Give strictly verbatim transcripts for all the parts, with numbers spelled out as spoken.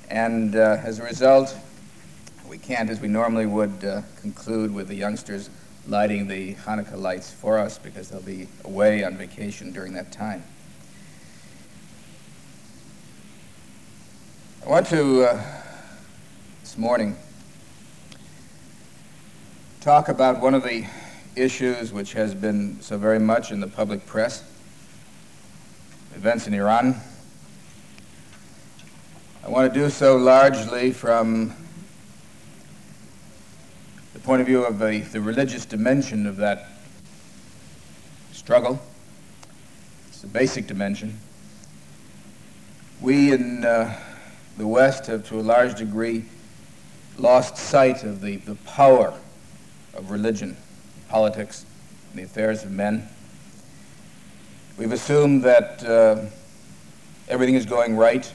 And uh, as a result, we can't, as we normally would, uh, conclude with the youngsters lighting the Hanukkah lights for us because they'll be away on vacation during that time. I want to, uh, this morning, talk about one of the issues which has been so very much in the public press, events in Iran. I want to do so largely from the point of view of the, the religious dimension of that struggle. It's the basic dimension. We in uh, the West have, to a large degree, lost sight of the, the power of religion, politics, and the affairs of men. We've assumed that uh, everything is going right.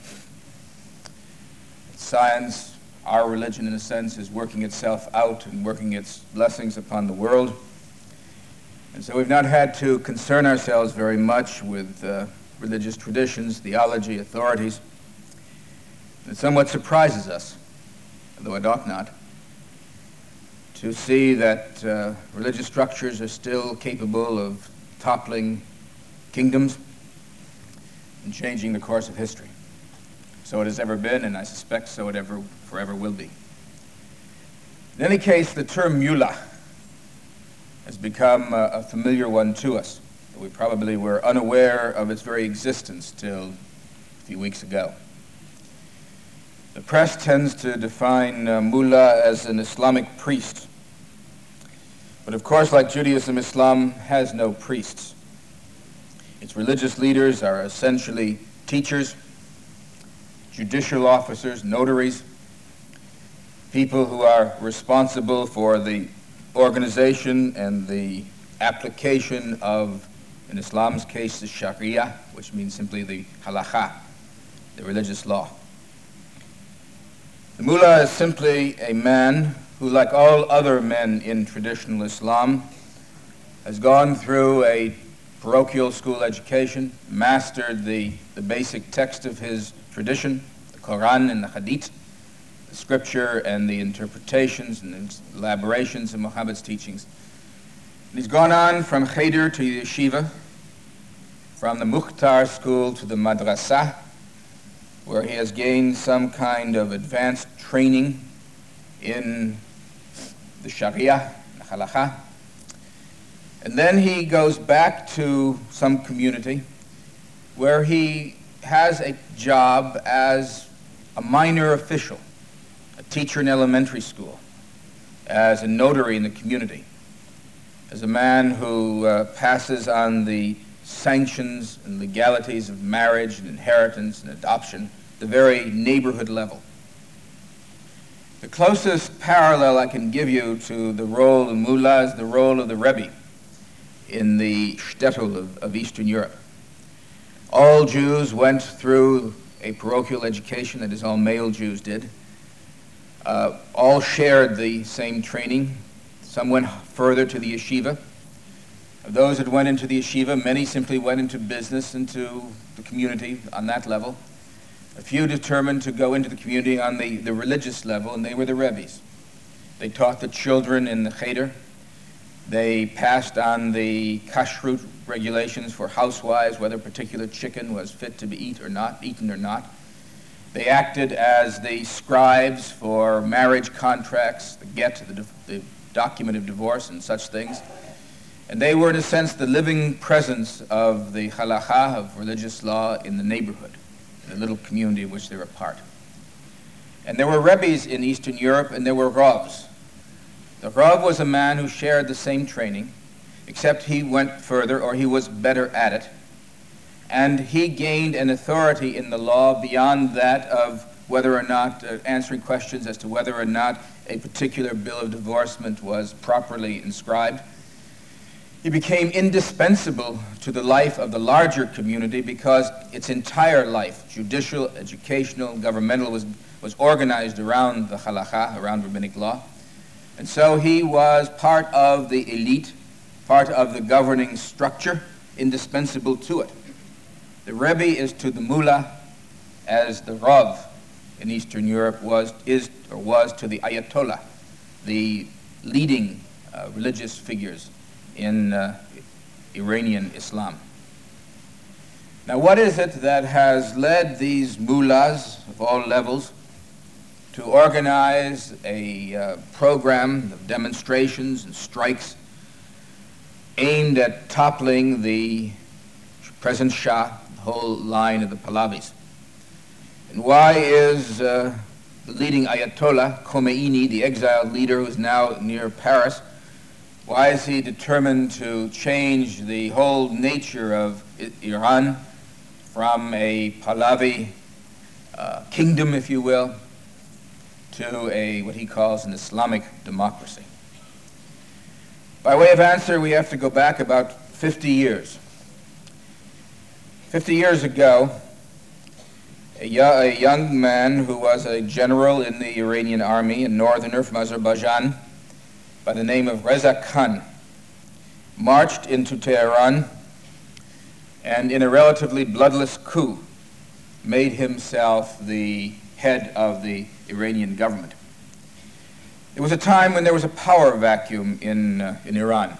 Science, our religion in a sense, is working itself out and working its blessings upon the world. And so we've not had to concern ourselves very much with uh, religious traditions, theology, authorities. It somewhat surprises us, although it ought not, to see that uh, religious structures are still capable of toppling kingdoms and changing the course of history. So it has ever been, and I suspect so it ever forever will be. In any case, the term mullah has become a, a familiar one to us. We probably were unaware of its very existence till a few weeks ago. The press tends to define uh, mullah as an Islamic priest. But of course, like Judaism, Islam has no priests. Its religious leaders are essentially teachers, judicial officers, notaries, people who are responsible for the organization and the application of, in Islam's case, the Sharia, which means simply the halakha, the religious law. The mullah is simply a man who, like all other men in traditional Islam, has gone through a parochial school education, mastered the, the basic text of his tradition, the Quran and the Hadith, the scripture and the interpretations and elaborations of Muhammad's teachings. And he's gone on from Cheder to the yeshiva, from the Mukhtar school to the madrasa, where he has gained some kind of advanced training in the Sharia, the halakha. And then he goes back to some community where he has a job as a minor official, a teacher in elementary school, as a notary in the community, as a man who uh, passes on the sanctions and legalities of marriage and inheritance and adoption, the very neighborhood level. The closest parallel I can give you to the role of mullah is the role of the Rebbe in the shtetl of, of Eastern Europe. All Jews went through a parochial education, that is, all male Jews did. Uh, all shared the same training. Some went further to the yeshiva. Of those that went into the yeshiva, many simply went into business, into the community on that level. A few determined to go into the community on the, the religious level, and they were the Rebbe's. They taught the children in the Cheder. They passed on the kashrut regulations for housewives, whether a particular chicken was fit to be eat or not, eaten or not. They acted as the scribes for marriage contracts, the get, the, the document of divorce and such things. And they were, in a sense, the living presence of the halakha, of religious law, in the neighborhood, in the little community of which they were a part. And there were Rebbe's in Eastern Europe, and there were Ravs. The Rav was a man who shared the same training, except he went further, or he was better at it. And he gained an authority in the law beyond that of whether or not, uh, answering questions as to whether or not a particular bill of divorcement was properly inscribed. He became indispensable to the life of the larger community because its entire life, judicial, educational, governmental, was, was organized around the halakha, around rabbinic law. And so he was part of the elite, part of the governing structure, indispensable to it. The Rebbe is to the mullah as the Rav in Eastern Europe was, is, or was to the Ayatollah, the leading uh, religious figures in uh, Iranian Islam. Now, what is it that has led these mullahs of all levels to organize a uh, program of demonstrations and strikes aimed at toppling the present Shah, the whole line of the Pahlavis? And why is uh, the leading Ayatollah, Khomeini, the exiled leader who's now near Paris, why is he determined to change the whole nature of I- Iran from a Pahlavi uh, kingdom, if you will, to a what he calls an Islamic democracy? By way of answer, we have to go back about fifty years. fifty years ago, a, yo- a young man who was a general in the Iranian army, a northerner from Azerbaijan, by the name of Reza Khan, marched into Tehran and in a relatively bloodless coup made himself the head of the Iranian government. It was a time when there was a power vacuum in, uh, in Iran.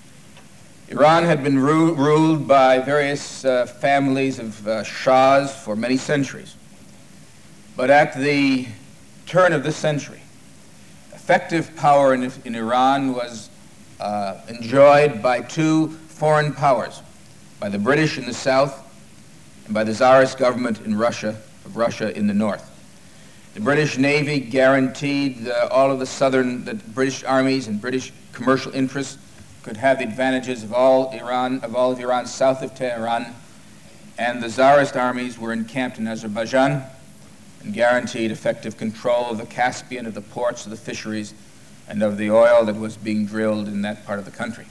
Iran had been ru- ruled by various uh, families of uh, shahs for many centuries. But at the turn of this century, effective power in, in Iran was uh, enjoyed by two foreign powers, by the British in the south and by the Tsarist government in Russia, of Russia in the north. The British Navy guaranteed uh, all of the southern, the British armies and British commercial interests could have the advantages of all Iran, of all of Iran south of Tehran, and the Tsarist armies were encamped in Azerbaijan and guaranteed effective control of the Caspian, of the ports, of the fisheries, and of the oil that was being drilled in that part of the country.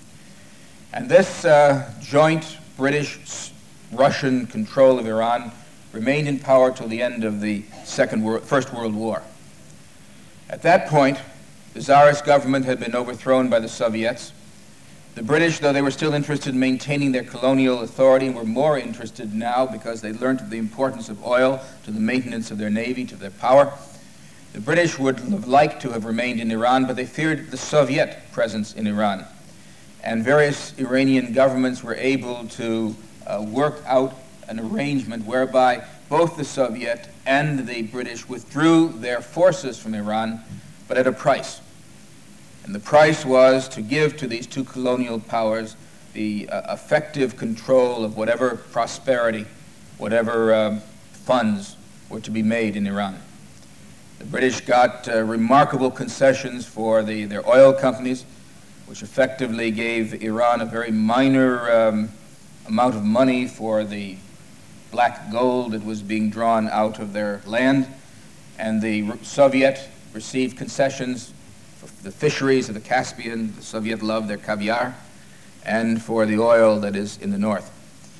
And this uh, joint British-Russian control of Iran remained in power till the end of the Second World, First World War. At that point, the Tsarist government had been overthrown by the Soviets. The British, though they were still interested in maintaining their colonial authority, were more interested now because they learned of the importance of oil to the maintenance of their navy, to their power. The British would have liked to have remained in Iran, but they feared the Soviet presence in Iran. And various Iranian governments were able to uh, work out an arrangement whereby both the Soviet and the British withdrew their forces from Iran, but at a price. And the price was to give to these two colonial powers the uh, effective control of whatever prosperity, whatever uh, funds were to be made in Iran. The British got uh, remarkable concessions for the, their oil companies, which effectively gave Iran a very minor um, amount of money for the black gold that was being drawn out of their land, and the Soviet received concessions for the fisheries of the Caspian. The Soviet loved their caviar, and for the oil that is in the north.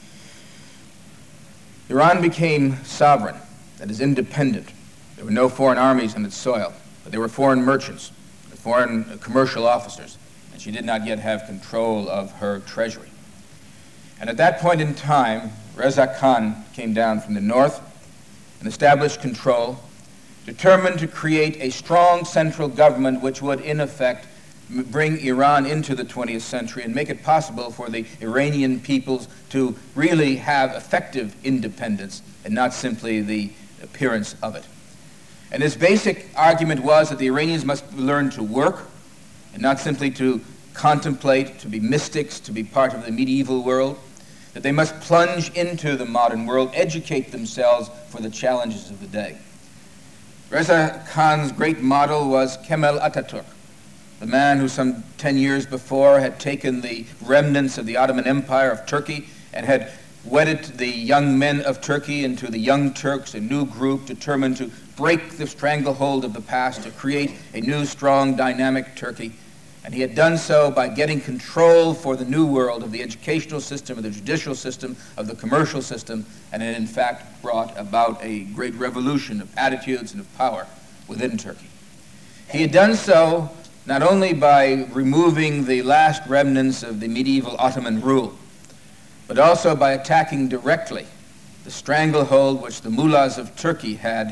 Iran became sovereign, that is independent. There were no foreign armies on its soil, but there were foreign merchants, foreign commercial officers, and she did not yet have control of her treasury. And at that point in time, Reza Khan came down from the north and established control, determined to create a strong central government which would, in effect, m- bring Iran into the twentieth century and make it possible for the Iranian peoples to really have effective independence and not simply the appearance of it. And his basic argument was that the Iranians must learn to work and not simply to contemplate, to be mystics, to be part of the medieval world, that they must plunge into the modern world, educate themselves for the challenges of the day. Reza Khan's great model was Kemal Ataturk, the man who some ten years before had taken the remnants of the Ottoman Empire of Turkey and had wedded the young men of Turkey into the Young Turks, a new group determined to break the stranglehold of the past, to create a new, strong, dynamic Turkey. And he had done so by getting control for the new world of the educational system, of the judicial system, of the commercial system, and had in fact brought about a great revolution of attitudes and of power within Turkey. He had done so not only by removing the last remnants of the medieval Ottoman rule, but also by attacking directly the stranglehold which the mullahs of Turkey had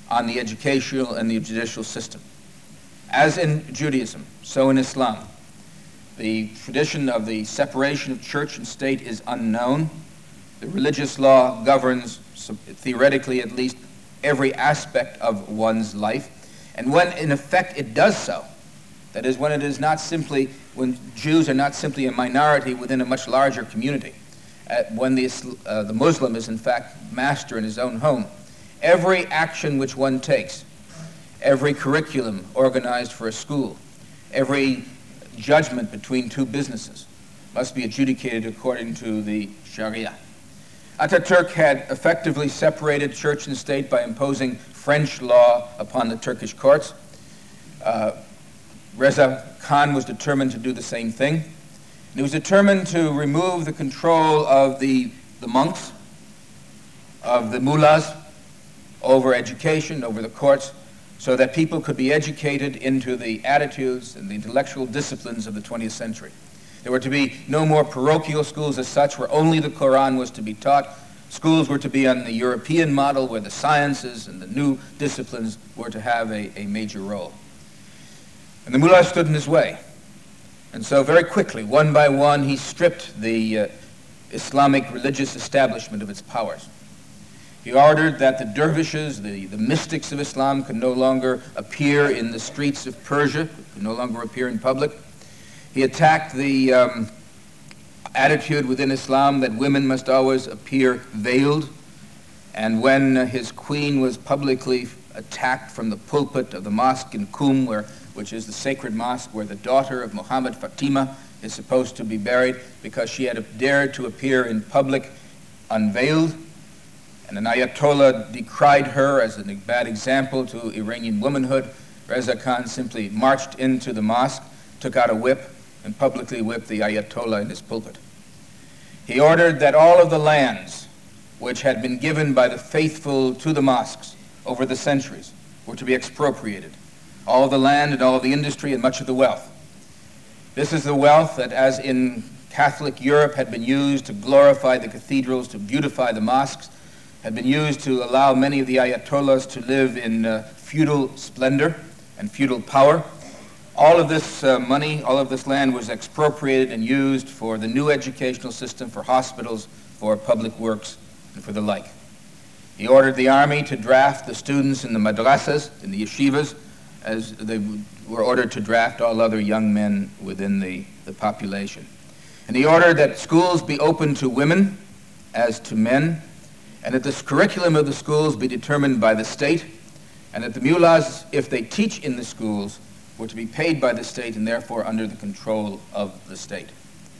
on the educational and the judicial system. As in Judaism, so in Islam, the tradition of the separation of church and state is unknown. The religious law governs, theoretically at least, every aspect of one's life. And when, in effect, it does so, that is, when it is not simply, when Jews are not simply a minority within a much larger community, uh, when the, uh, the Muslim is, in fact, master in his own home, every action which one takes, every curriculum organized for a school, every judgment between two businesses must be adjudicated according to the Sharia. Ataturk had effectively separated church and state by imposing French law upon the Turkish courts. Uh, Reza Khan was determined to do the same thing. And he was determined to remove the control of the, the monks, of the mullahs, over education, over the courts, so that people could be educated into the attitudes and the intellectual disciplines of the twentieth century. There were to be no more parochial schools as such, where only the Quran was to be taught. Schools were to be on the European model, where the sciences and the new disciplines were to have a, a major role. And the mullah stood in his way. And so very quickly, one by one, he stripped the uh, Islamic religious establishment of its powers. He ordered that the dervishes, the, the mystics of Islam, could no longer appear in the streets of Persia, could no longer appear in public. He attacked the um, attitude within Islam that women must always appear veiled. And when uh, his queen was publicly attacked from the pulpit of the mosque in Qum, where, which is the sacred mosque where the daughter of Muhammad, Fatima, is supposed to be buried, because she had dared to appear in public unveiled, and an Ayatollah decried her as a bad example to Iranian womanhood, Reza Khan simply marched into the mosque, took out a whip, and publicly whipped the Ayatollah in his pulpit. He ordered that all of the lands which had been given by the faithful to the mosques over the centuries were to be expropriated. All of the land and all of the industry and much of the wealth. This is the wealth that, as in Catholic Europe, had been used to glorify the cathedrals, to beautify the mosques, had been used to allow many of the Ayatollahs to live in uh, feudal splendor and feudal power. All of this uh, money, all of this land was expropriated and used for the new educational system, for hospitals, for public works, and for the like. He ordered the army to draft the students in the madrasas, in the yeshivas, as they were ordered to draft all other young men within the, the population. And he ordered that schools be open to women as to men, and that the curriculum of the schools be determined by the state, and that the mullahs, if they teach in the schools, were to be paid by the state and therefore under the control of the state.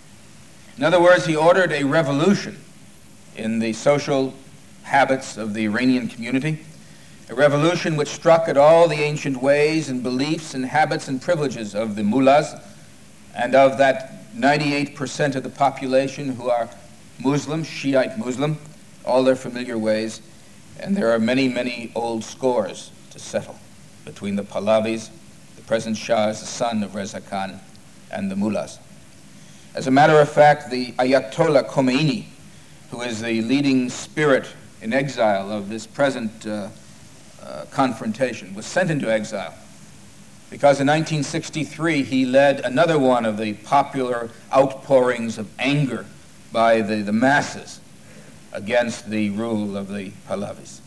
In other words, he ordered a revolution in the social habits of the Iranian community, a revolution which struck at all the ancient ways and beliefs and habits and privileges of the mullahs and of that ninety-eight percent of the population who are Muslim, Shiite Muslim, all their familiar ways, and there are many, many old scores to settle between the Pahlavis, the present Shah is the son of Reza Khan, and the mullahs. As a matter of fact, the Ayatollah Khomeini, who is the leading spirit in exile of this present uh, uh, confrontation, was sent into exile because in nineteen sixty-three he led another one of the popular outpourings of anger by the, the masses against the rule of the Pahlavis.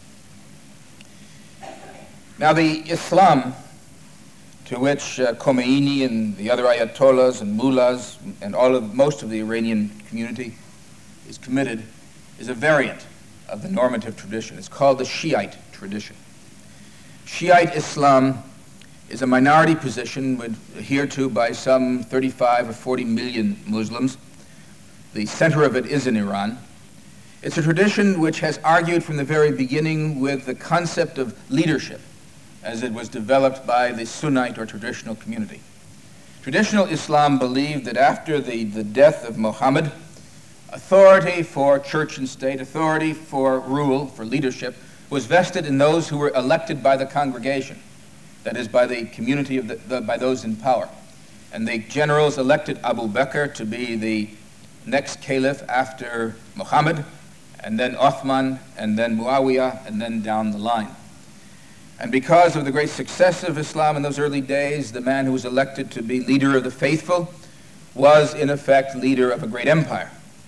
Now the Islam to which uh, Khomeini and the other Ayatollahs and mullahs and all of most of the Iranian community is committed is a variant of the normative tradition. It's called the Shiite tradition. Shiite Islam is a minority position adhered to by some thirty-five or forty million Muslims. The center of it is in Iran. It's a tradition which has argued from the very beginning with the concept of leadership as it was developed by the Sunnite or traditional community. Traditional Islam believed that after the, the death of Muhammad, authority for church and state, authority for rule, for leadership, was vested in those who were elected by the congregation, that is, by the community, of the, the, by those in power. And the generals elected Abu Bakr to be the next caliph after Muhammad, and then Uthman, and then Muawiyah, and then down the line. And because of the great success of Islam in those early days, the man who was elected to be leader of the faithful was, in effect, leader of a great empire.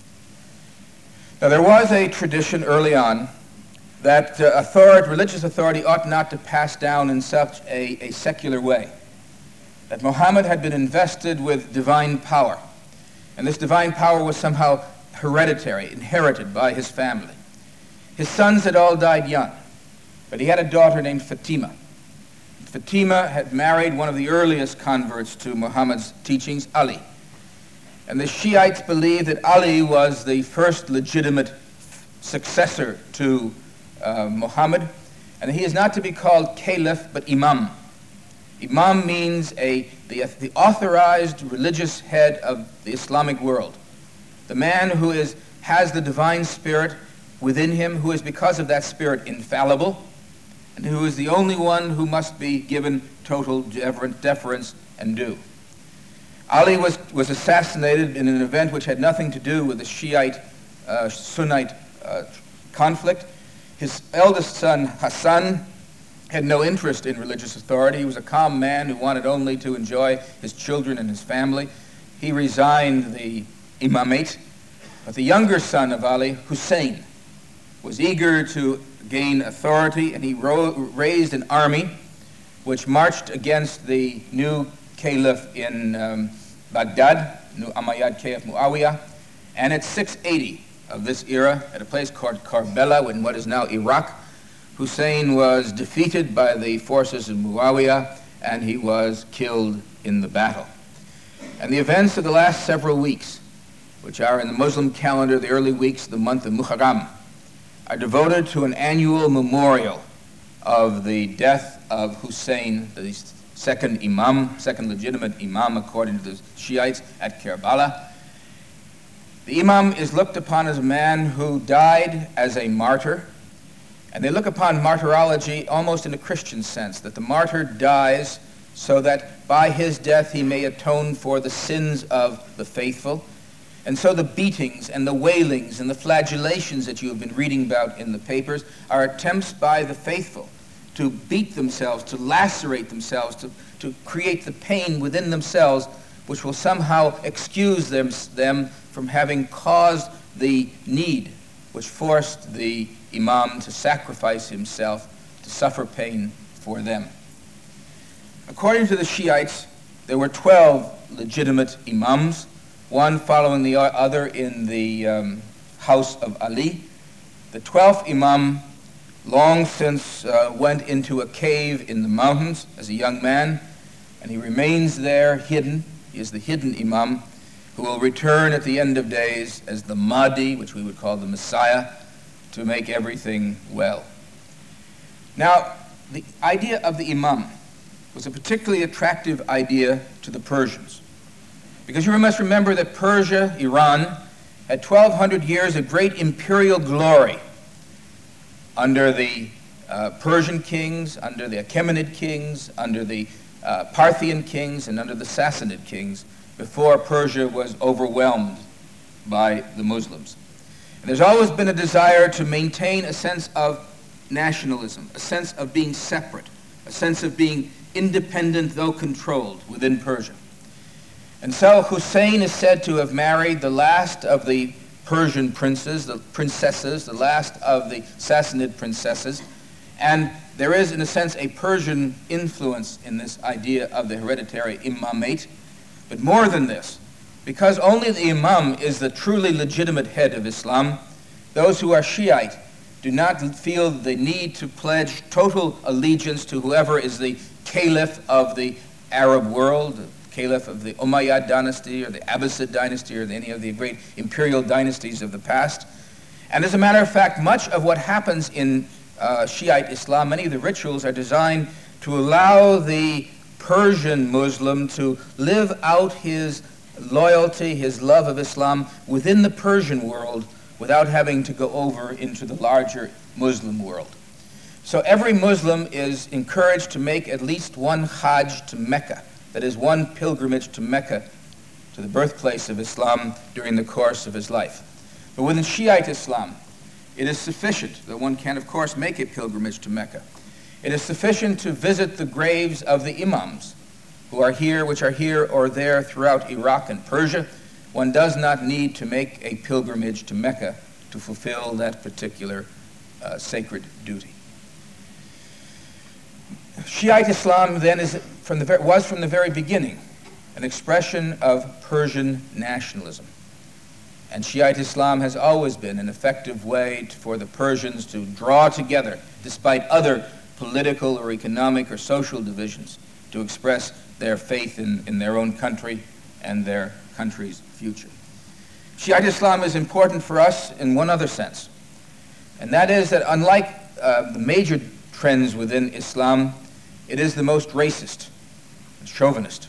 Now, there was a tradition early on that uh, authority, religious authority ought not to pass down in such a, a secular way, that Muhammad had been invested with divine power, and this divine power was somehow hereditary, inherited by his family. His sons had all died young, but he had a daughter named Fatima. Fatima had married one of the earliest converts to Muhammad's teachings, Ali. And the Shiites believed that Ali was the first legitimate successor to uh, Muhammad, and he is not to be called caliph, but imam. Imam means a, the, the authorized religious head of the Islamic world, the man who is, has the divine spirit within him, who is because of that spirit infallible, and who is the only one who must be given total deference and due. Ali was, was assassinated in an event which had nothing to do with the Shiite, uh, Sunnite uh, conflict. His eldest son, Hassan, had no interest in religious authority. He was a calm man who wanted only to enjoy his children and his family. He resigned the imamate. But the younger son of Ali, Hussein, was eager to gain authority, and he ro- raised an army which marched against the new caliph in um, Baghdad, new Umayyad Caliph Muawiyah. And at six eighty of this era, at a place called Karbala in what is now Iraq, Hussein was defeated by the forces of Muawiyah, and he was killed in the battle. And the events of the last several weeks, which are in the Muslim calendar, the early weeks of the month of Muharram, are devoted to an annual memorial of the death of Hussein, the second imam, second legitimate imam according to the Shiites at Karbala. The imam is looked upon as a man who died as a martyr, and they look upon martyrology almost in a Christian sense, that the martyr dies so that by his death he may atone for the sins of the faithful. And so the beatings and the wailings and the flagellations that you have been reading about in the papers are attempts by the faithful to beat themselves, to lacerate themselves, to, to create the pain within themselves, which will somehow excuse them, them from having caused the need which forced the imam to sacrifice himself, to suffer pain for them. According to the Shiites, there were twelve legitimate imams, one following the other in the um, house of Ali. The twelfth imam long since uh, went into a cave in the mountains as a young man, and he remains there hidden. He is the hidden imam who will return at the end of days as the Mahdi, which we would call the Messiah, to make everything well. Now, the idea of the imam was a particularly attractive idea to the Persians, because you must remember that Persia, Iran, had twelve hundred years of great imperial glory under the uh, Persian kings, under the Achaemenid kings, under the uh, Parthian kings, and under the Sassanid kings, before Persia was overwhelmed by the Muslims. And there's always been a desire to maintain a sense of nationalism, a sense of being separate, a sense of being independent though controlled within Persia. And so Hussein is said to have married the last of the Persian princes, the princesses, the last of the Sassanid princesses, and there is, in a sense, a Persian influence in this idea of the hereditary imamate. But more than this, because only the imam is the truly legitimate head of Islam, those who are Shiite do not feel the need to pledge total allegiance to whoever is the caliph of the Arab world, the caliph of the Umayyad dynasty or the Abbasid dynasty or any of the great imperial dynasties of the past. And as a matter of fact, much of what happens in uh, Shiite Islam, many of the rituals are designed to allow the Persian Muslim to live out his loyalty, his love of Islam within the Persian world without having to go over into the larger Muslim world. So every Muslim is encouraged to make at least one Hajj to Mecca, that is, one pilgrimage to Mecca, to the birthplace of Islam during the course of his life. But within Shiite Islam, it is sufficient that one can, of course, make a pilgrimage to Mecca. It is sufficient to visit the graves of the imams who are here, which are here or there throughout Iraq and Persia. One does not need to make a pilgrimage to Mecca to fulfill that particular uh, sacred duty. Shiite Islam then is from the, was from the very beginning an expression of Persian nationalism. And Shiite Islam has always been an effective way to, for the Persians to draw together, despite other political or economic or social divisions, to express their faith in, in their own country and their country's future. Shiite Islam is important for us in one other sense, and that is that unlike uh, the major trends within Islam, it is the most racist and chauvinist.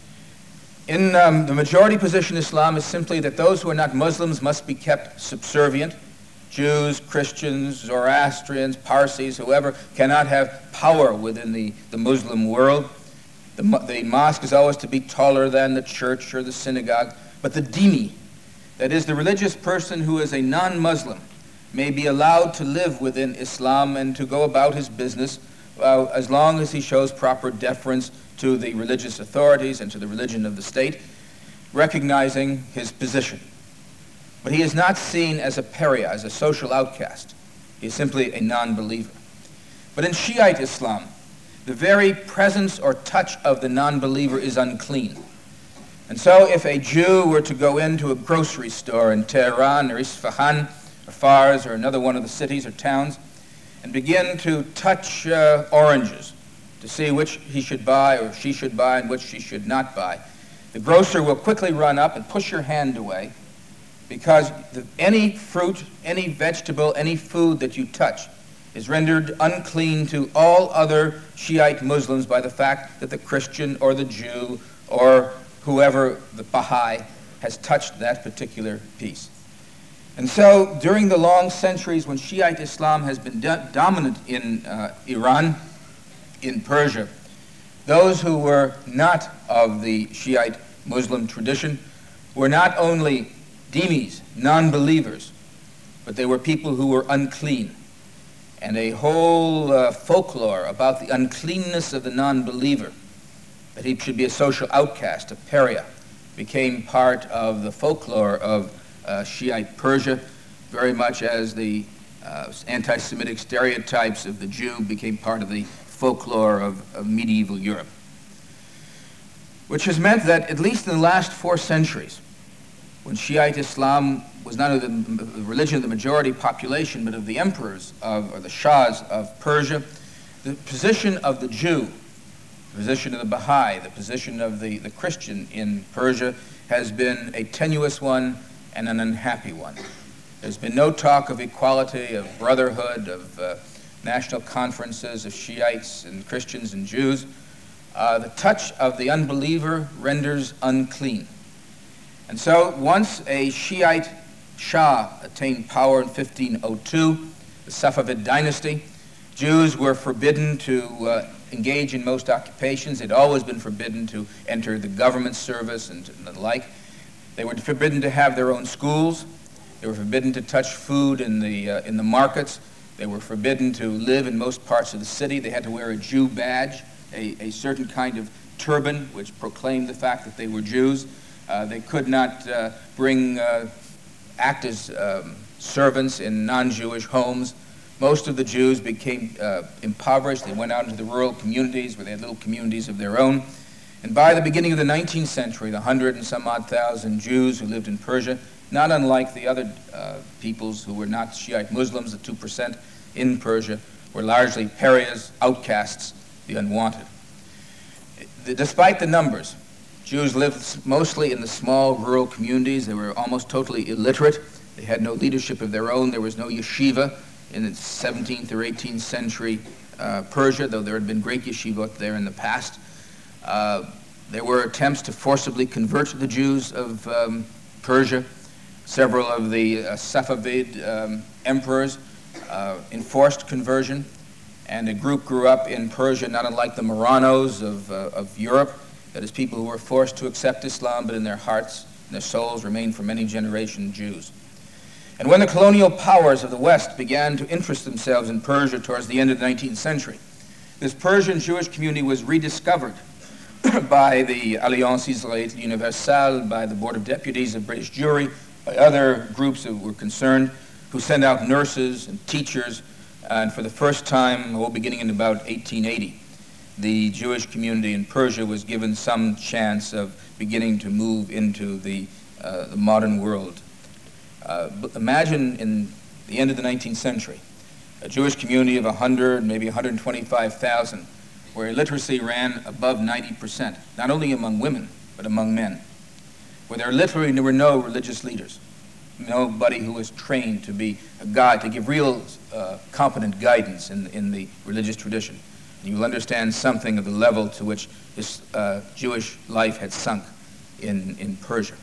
In um, the majority position, Islam is simply that those who are not Muslims must be kept subservient. Jews, Christians, Zoroastrians, Parsis, whoever, cannot have power within the, the Muslim world. The, the mosque is always to be taller than the church or the synagogue. But the dhimmi, that is, the religious person who is a non-Muslim, may be allowed to live within Islam and to go about his business uh, as long as he shows proper deference to the religious authorities and to the religion of the state, recognizing his position. But he is not seen as a pariah, as a social outcast. He is simply a non-believer. But in Shiite Islam, the very presence or touch of the non-believer is unclean. And so if a Jew were to go into a grocery store in Tehran or Isfahan or Fars or another one of the cities or towns and begin to touch uh, oranges to see which he should buy or she should buy and which she should not buy, the grocer will quickly run up and push your hand away, because the, any fruit, any vegetable, any food that you touch is rendered unclean to all other Shiite Muslims by the fact that the Christian or the Jew or whoever, the Baha'i, has touched that particular piece. And so during the long centuries when Shiite Islam has been do- dominant in uh, Iran, in Persia, those who were not of the Shiite Muslim tradition were not only dhimmis, non-believers, but they were people who were unclean. And a whole uh, folklore about the uncleanness of the non-believer, that he should be a social outcast, a pariah, became part of the folklore of uh, Shiite Persia, very much as the uh, anti-Semitic stereotypes of the Jew became part of the folklore of, of medieval Europe. Which has meant that at least in the last four centuries, when Shiite Islam was not of the, the religion of the majority population, but of the emperors of, or the shahs of Persia, the position of the Jew, the position of the Baha'i, the position of the, the Christian in Persia has been a tenuous one and an unhappy one. There's been no talk of equality, of brotherhood, of uh, national conferences of Shiites and Christians and Jews. Uh, the touch of the unbeliever renders unclean. And so once a Shiite Shah attained power in fifteen oh two, the Safavid dynasty, Jews were forbidden to uh, engage in most occupations. They'd always been forbidden to enter the government service and, and the like. They were forbidden to have their own schools. They were forbidden to touch food in the, uh, in the markets. They were forbidden to live in most parts of the city. They had to wear a Jew badge, a, a certain kind of turban which proclaimed the fact that they were Jews. Uh, they could not uh, bring, uh, act as um, servants in non-Jewish homes. Most of the Jews became uh, impoverished. They went out into the rural communities where they had little communities of their own. And by the beginning of the nineteenth century, the hundred and some odd thousand Jews who lived in Persia, not unlike the other uh, peoples who were not Shiite Muslims, the two percent in Persia, were largely pariahs, outcasts, the unwanted. Despite the numbers, Jews lived mostly in the small rural communities. They were almost totally illiterate. They had no leadership of their own. There was no yeshiva in the seventeenth or eighteenth century uh, Persia, though there had been great yeshivot there in the past. Uh, there were attempts to forcibly convert the Jews of um, Persia. Several of the uh, Safavid um, emperors uh, enforced conversion, and a group grew up in Persia not unlike the Marranos of, uh, of Europe, that is, people who were forced to accept Islam, but in their hearts and their souls remained for many generations Jews. And when the colonial powers of the West began to interest themselves in Persia towards the end of the nineteenth century, This Persian Jewish community was rediscovered by the Alliance Israélite Universelle, by the Board of Deputies, the British Jury, by other groups that were concerned, who sent out nurses and teachers, and for the first time, well, beginning in about eighteen eighty, the Jewish community in Persia was given some chance of beginning to move into the, uh, the modern world. Uh, but imagine in the end of the nineteenth century, a Jewish community of one hundred, maybe one hundred twenty-five thousand, where illiteracy ran above ninety percent, not only among women, but among men, where there literally there were no religious leaders, nobody who was trained to be a guide, to give real uh, competent guidance in, in the religious tradition. And you will understand something of the level to which this uh, Jewish life had sunk in, in Persia.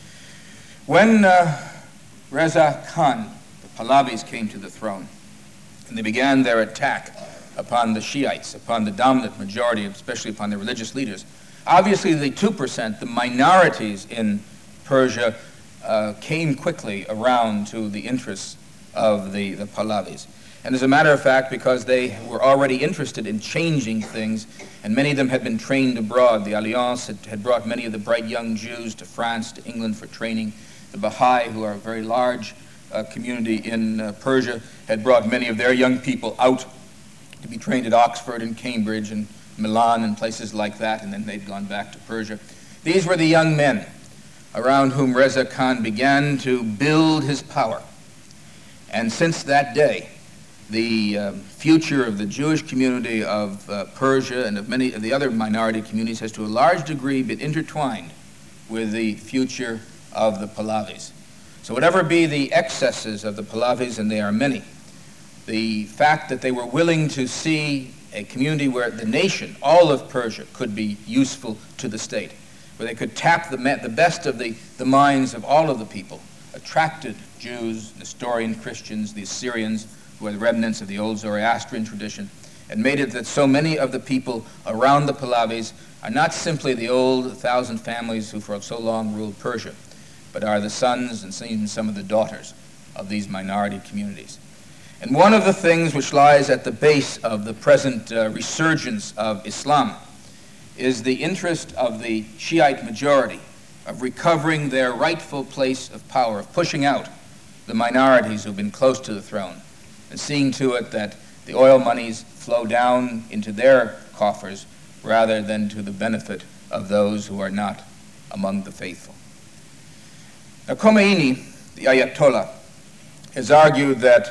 When uh, Reza Khan, the Pahlavis, came to the throne, and they began their attack upon the Shiites, upon the dominant majority, especially upon the religious leaders, obviously the two percent, the minorities in Persia, uh, came quickly around to the interests of the, the Pahlavis. And as a matter of fact, because they were already interested in changing things, and many of them had been trained abroad, the Alliance had, had brought many of the bright young Jews to France, to England for training. The Baha'i, who are a very large uh, community in uh, Persia, had brought many of their young people out to be trained at Oxford and Cambridge and Milan and places like that, and then they'd gone back to Persia. These were the young men around whom Reza Khan began to build his power. And since that day, the uh, future of the Jewish community of uh, Persia and of many of the other minority communities has to a large degree been intertwined with the future of the Pahlavis. So whatever be the excesses of the Pahlavis, and they are many, the fact that they were willing to see a community where the nation, all of Persia, could be useful to the state, where they could tap the, the best of the, the minds of all of the people, attracted Jews, Nestorian Christians, the Assyrians, who are the remnants of the old Zoroastrian tradition, and made it that so many of the people around the Pahlavis are not simply the old thousand families who for so long ruled Persia, but are the sons and even some of the daughters of these minority communities. And one of the things which lies at the base of the present uh, resurgence of Islam is the interest of the Shiite majority of recovering their rightful place of power, of pushing out the minorities who've been close to the throne, and seeing to it that the oil monies flow down into their coffers rather than to the benefit of those who are not among the faithful. Now, Khomeini, the Ayatollah, has argued that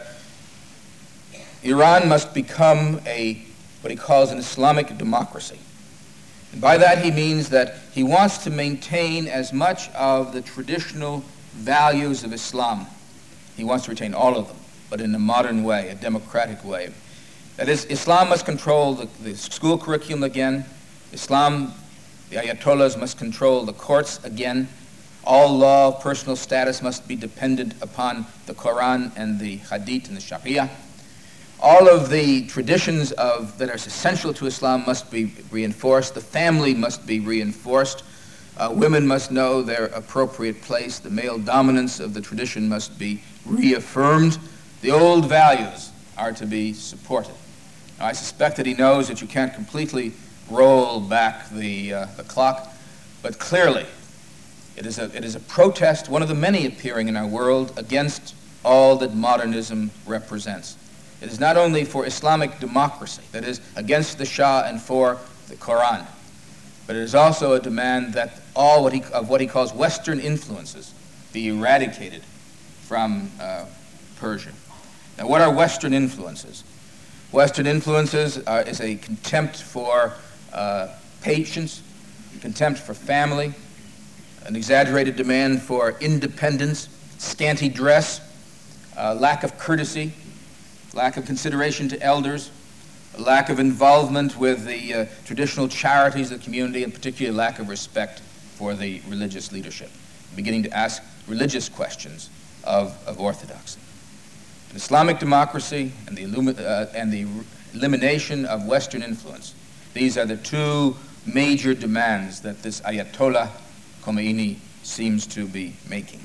Iran must become a what he calls an Islamic democracy. And by that he means that he wants to maintain as much of the traditional values of Islam. He wants to retain all of them, but in a modern way, a democratic way. That is, Islam must control the, the school curriculum again. Islam, the Ayatollahs must control the courts again. All law of personal status must be dependent upon the Quran and the Hadith and the Sharia. All of the traditions of, that are essential to Islam must be reinforced. The family must be reinforced. Uh, women must know their appropriate place. The male dominance of the tradition must be reaffirmed. The old values are to be supported. Now, I suspect that he knows that you can't completely roll back the, uh, the clock, but clearly it is, a, it is a protest, one of the many appearing in our world, against all that modernism represents. It is not only for Islamic democracy, that is, against the Shah and for the Quran, but it is also a demand that all what he, of what he calls Western influences be eradicated from uh, Persia. Now, what are Western influences? Western influences are, is a contempt for uh, patience, contempt for family, an exaggerated demand for independence, scanty dress, uh, lack of courtesy, lack of consideration to elders, a lack of involvement with the uh, traditional charities of the community, and particularly lack of respect for the religious leadership, beginning to ask religious questions of, of orthodoxy. An Islamic democracy and the, illumi- uh, and the re- elimination of Western influence, these are the two major demands that this Ayatollah Khomeini seems to be making.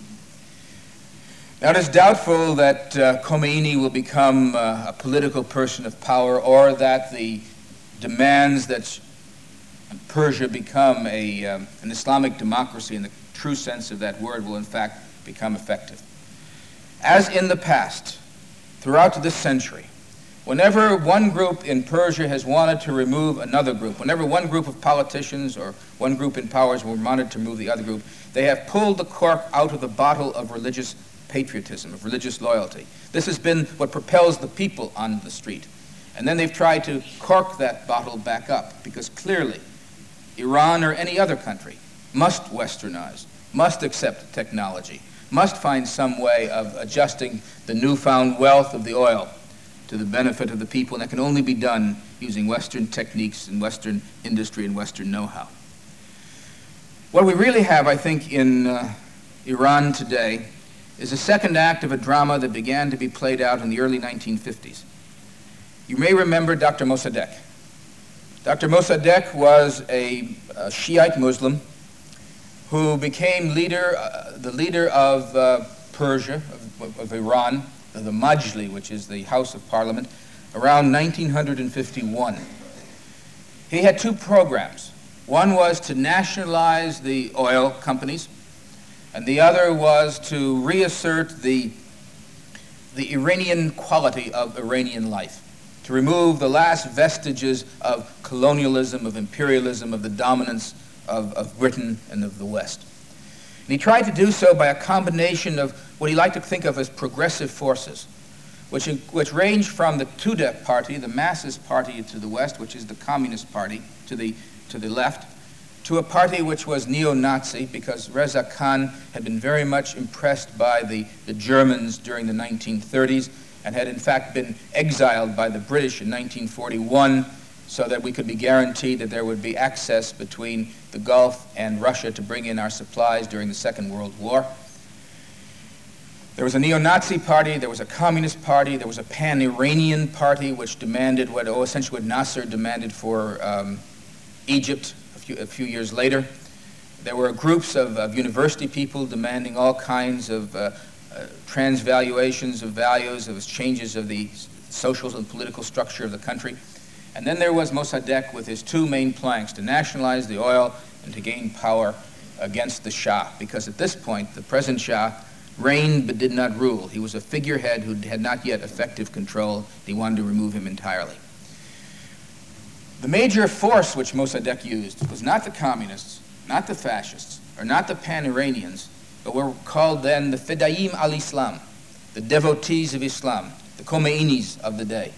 Now, it is doubtful that uh, Khomeini will become uh, a political person of power, or that the demands that Persia become a, um, an Islamic democracy in the true sense of that word will in fact become effective. As in the past, throughout this century, whenever one group in Persia has wanted to remove another group, whenever one group of politicians or one group in power has wanted to remove the other group, they have pulled the cork out of the bottle of religious patriotism, of religious loyalty. This has been what propels the people on the street. And then they've tried to cork that bottle back up, because clearly Iran or any other country must westernize, must accept technology, must find some way of adjusting the newfound wealth of the oil to the benefit of the people, and that can only be done using Western techniques and Western industry and Western know-how. What we really have, I think, in uh, Iran today is a second act of a drama that began to be played out in the early nineteen fifties. You may remember Doctor Mossadegh. Doctor Mossadegh was a, a Shiite Muslim who became leader, uh, the leader of uh, Persia, of, of Iran, the Majli, which is the House of Parliament, around nineteen fifty-one. He had two programs. One was to nationalize the oil companies, and the other was to reassert the, the Iranian quality of Iranian life, to remove the last vestiges of colonialism, of imperialism, of the dominance of, of Britain and of the West. And he tried to do so by a combination of what he liked to think of as progressive forces, which, which ranged from the Tudeh party, the masses party to the West, which is the Communist Party, to the, to the left, to a party which was neo-Nazi, because Reza Khan had been very much impressed by the, the Germans during the nineteen thirties, and had in fact been exiled by the British in nineteen forty-one, so that we could be guaranteed that there would be access between the Gulf and Russia to bring in our supplies during the Second World War. There was a neo-Nazi party, there was a communist party, there was a pan-Iranian party which demanded what, oh, essentially what Nasser demanded for um, Egypt a few, a few years later. There were groups of, of university people demanding all kinds of uh, uh, transvaluations of values, of changes of the social and political structure of the country. And then there was Mossadegh with his two main planks, to nationalize the oil and to gain power against the Shah, because at this point the present Shah reigned but did not rule. He was a figurehead who had not yet effective control. He wanted to remove him entirely. The major force which Mossadegh used was not the communists, not the fascists, or not the pan-Iranians, but were called then the Fedayim al-Islam, the devotees of Islam, the Khomeinis of the day,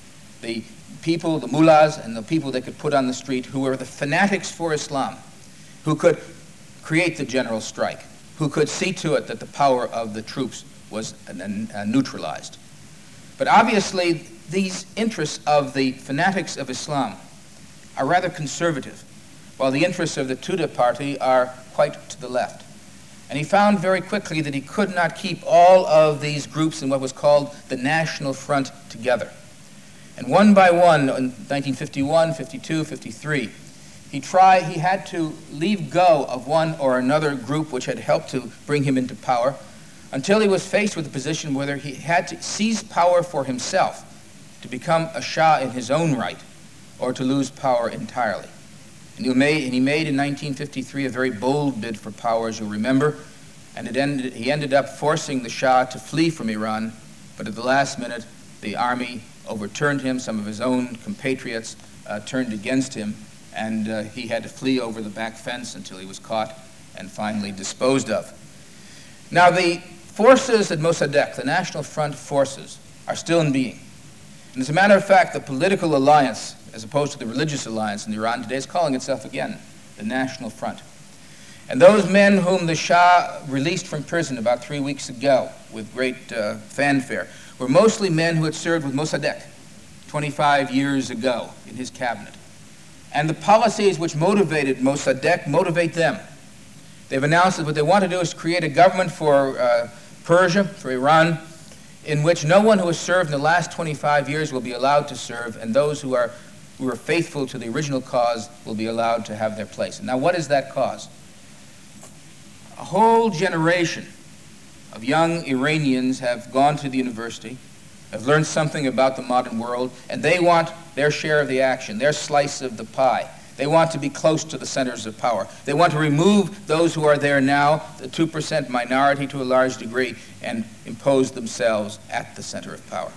the people, the mullahs, and the people they could put on the street who were the fanatics for Islam, who could create the general strike, who could see to it that the power of the troops was uh, neutralized. But obviously, these interests of the fanatics of Islam are rather conservative, while the interests of the Tudeh party are quite to the left. And he found very quickly that he could not keep all of these groups in what was called the National Front together. And one by one, in nineteen fifty-one, fifty-two, fifty-three, he tried, he had to leave go of one or another group which had helped to bring him into power, until he was faced with a position whether he had to seize power for himself, to become a Shah in his own right, or to lose power entirely. And he made, and he made in nineteen fifty-three a very bold bid for power, as you'll remember, and it ended, he ended up forcing the Shah to flee from Iran, but at the last minute, the army overturned him. Some of his own compatriots uh, turned against him, and uh, he had to flee over the back fence until he was caught and finally disposed of. Now, the forces at Mossadegh, the National Front forces, are still in being. And as a matter of fact, the political alliance, as opposed to the religious alliance in Iran today, is calling itself again the National Front. And those men whom the Shah released from prison about three weeks ago with great uh, fanfare were mostly men who had served with Mossadegh twenty-five years ago in his cabinet. And the policies which motivated Mossadegh motivate them. They've announced that what they want to do is create a government for uh, Persia, for Iran, in which no one who has served in the last twenty-five years will be allowed to serve, and those who are, who are faithful to the original cause will be allowed to have their place. And now, what is that cause? A whole generation of young Iranians have gone to the university, have learned something about the modern world, and they want their share of the action, their slice of the pie. They want to be close to the centers of power. They want to remove those who are there now, the two percent minority to a large degree, and impose themselves at the center of power.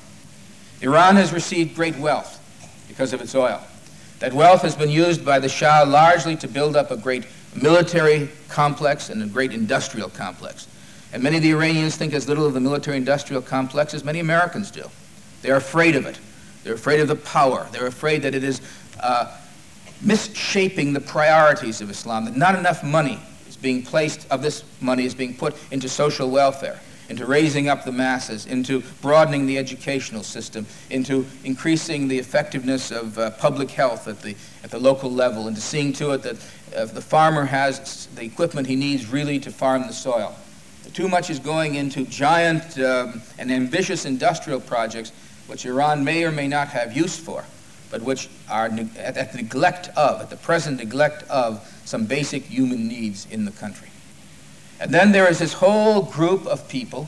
Iran has received great wealth because of its oil. That wealth has been used by the Shah largely to build up a great military complex and a great industrial complex. And many of the Iranians think as little of the military-industrial complex as many Americans do. They're afraid of it. They're afraid of the power. They're afraid that it is uh, misshaping the priorities of Islam, that not enough money is being placed, of this money is being put into social welfare, into raising up the masses, into broadening the educational system, into increasing the effectiveness of uh, public health at the, at the local level, into seeing to it that uh, the farmer has the equipment he needs really to farm the soil. Too much is going into giant um, and ambitious industrial projects which Iran may or may not have use for, but which are ne- at, at the neglect of, at the present neglect of, some basic human needs in the country. And then there is this whole group of people,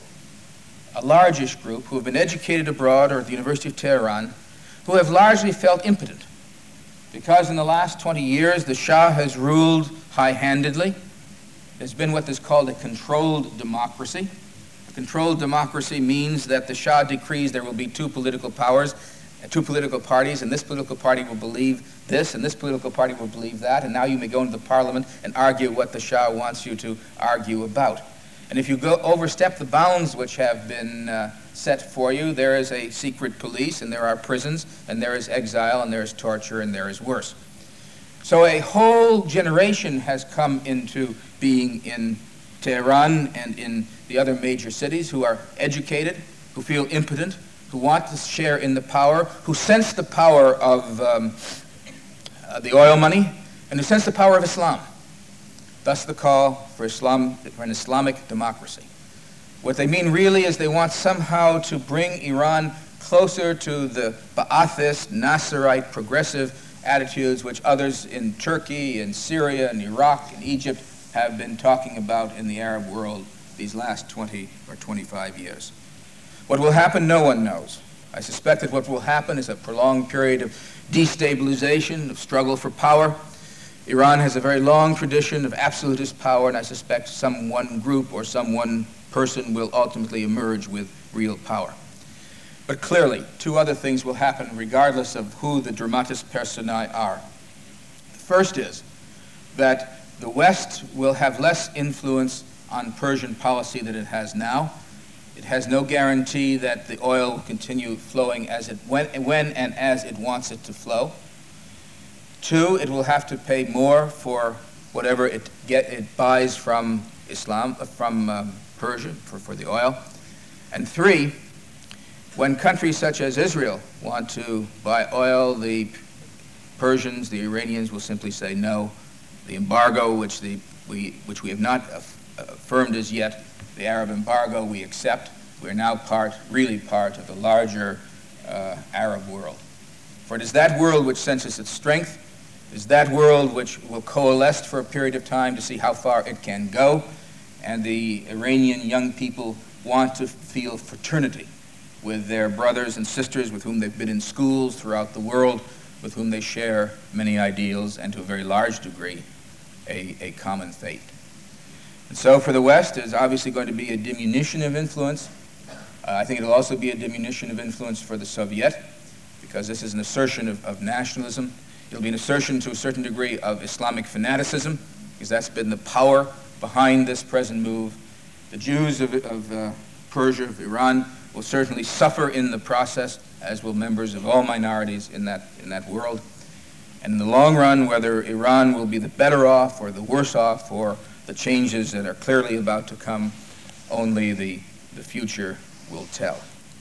a largish group, who have been educated abroad or at the University of Tehran, who have largely felt impotent, because in the last twenty years the Shah has ruled high-handedly. There's been what is called a controlled democracy. A controlled democracy means that the Shah decrees there will be two political powers, two political parties, and this political party will believe this, and this political party will believe that, and now you may go into the parliament and argue what the Shah wants you to argue about. And if you go overstep the bounds which have been uh, set for you, there is a secret police, and there are prisons, and there is exile, and there is torture, and there is worse. So a whole generation has come into being in Tehran and in the other major cities who are educated, who feel impotent, who want to share in the power, who sense the power of um, uh, the oil money, and who sense the power of Islam. Thus the call for Islam, for an Islamic democracy. What they mean really is they want somehow to bring Iran closer to the Ba'athist, Nasserite, progressive attitudes which others in Turkey and Syria and Iraq and Egypt have been talking about in the Arab world these last twenty or twenty-five years. What will happen, no one knows. I suspect that what will happen is a prolonged period of destabilization, of struggle for power. Iran has a very long tradition of absolutist power, and I suspect some one group or some one person will ultimately emerge with real power. But clearly, two other things will happen regardless of who the dramatis personae are. The first is that the West will have less influence on Persian policy than it has now. It has no guarantee that the oil will continue flowing as it when, when and as it wants it to flow. Two, it will have to pay more for whatever it get it buys from Islam, from um, Persia for, for the oil. And three, when countries such as Israel want to buy oil, the Persians, the Iranians will simply say no. The embargo, which, the, we, which we have not affirmed as yet, the Arab embargo, we accept. We are now part, really part of the larger uh, Arab world. For it is that world which senses its strength. It is that world which will coalesce for a period of time to see how far it can go. And the Iranian young people want to feel fraternity with their brothers and sisters with whom they've been in schools throughout the world, with whom they share many ideals and to a very large degree a, a common fate. And so for the West, there's obviously going to be a diminution of influence. Uh, I think it'll also be a diminution of influence for the Soviet, because this is an assertion of, of nationalism. It'll be an assertion to a certain degree of Islamic fanaticism, because that's been the power behind this present move. The Jews of, of uh, Persia, of Iran, will certainly suffer in the process, as will members of all minorities in that, in that world. And in the long run, whether Iran will be the better off or the worse off for the changes that are clearly about to come, only the, the future will tell.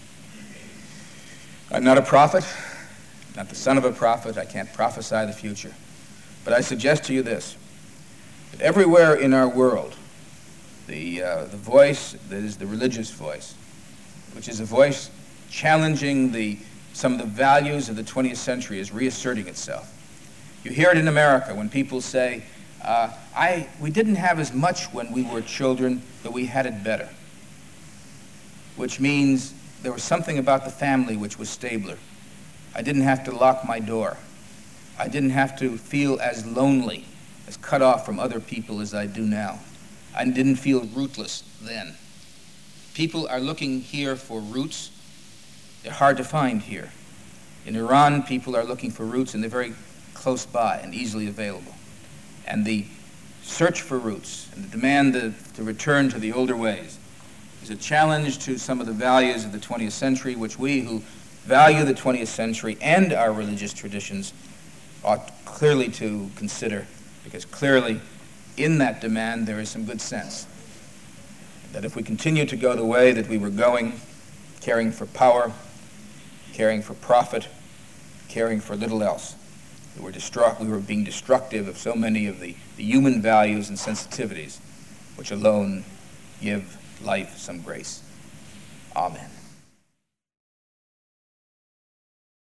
I'm not a prophet, not the son of a prophet. I can't prophesy the future. But I suggest to you this, that everywhere in our world, the, uh, the voice that is the religious voice, which is a voice challenging the, some of the values of the twentieth century, is reasserting itself. You hear it in America when people say, uh, I, we didn't have as much when we were children, but we had it better. Which means there was something about the family which was stabler. I didn't have to lock my door. I didn't have to feel as lonely, as cut off from other people as I do now. I didn't feel rootless then. People are looking here for roots. They're hard to find here. In Iran, people are looking for roots, and they're very close by and easily available. And the search for roots and the demand to, to return to the older ways is a challenge to some of the values of the twentieth century, which we who value the twentieth century and our religious traditions ought clearly to consider, because clearly in that demand there is some good sense. That if we continue to go the way that we were going, caring for power, caring for profit, caring for little else, we were, destru- we were being destructive of so many of the, the human values and sensitivities which alone give life some grace. Amen.